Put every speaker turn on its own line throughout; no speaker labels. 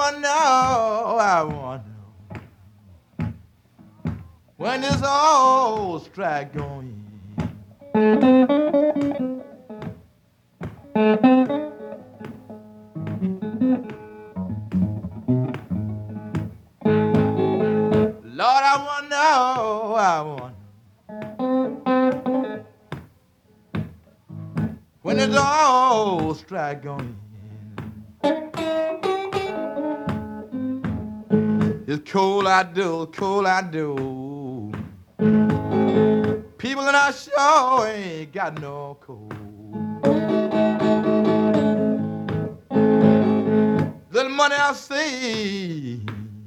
wanna know, I wanna know when this old strike going. Lord, I wanna know, I wanna when this old strike going. It's cold out there, cold out there. People in our show ain't got no cold. Little money I see,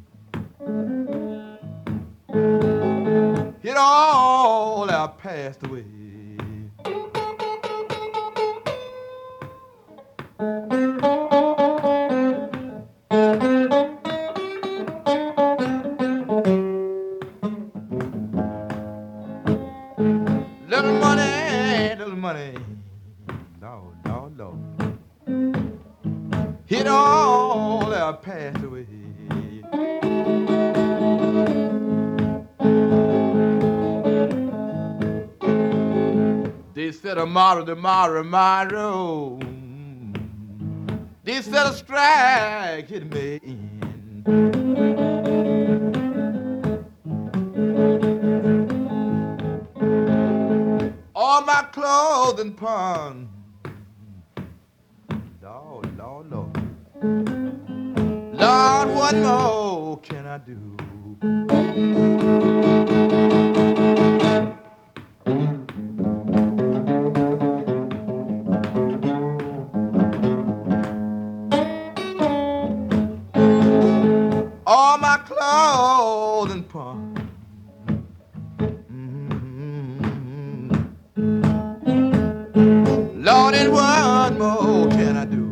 it all out passed away. Little money, Lord, Lord, Lord. It all out passed away. They said tomorrow, tomorrow. They said a strike it may end. All my clothing pawn. Lord, Lord, Lord. Lord, what more can I do? All my clothing pawn. Lord, and what more can I do?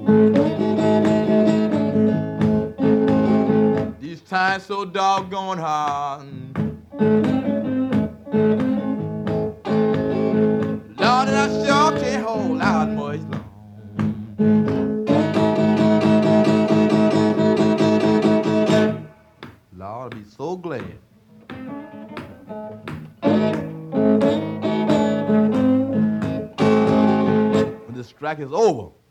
These times so doggone hard. Lord, and I sure can't hold out much long. Lord, I'll be so glad when the strike is over.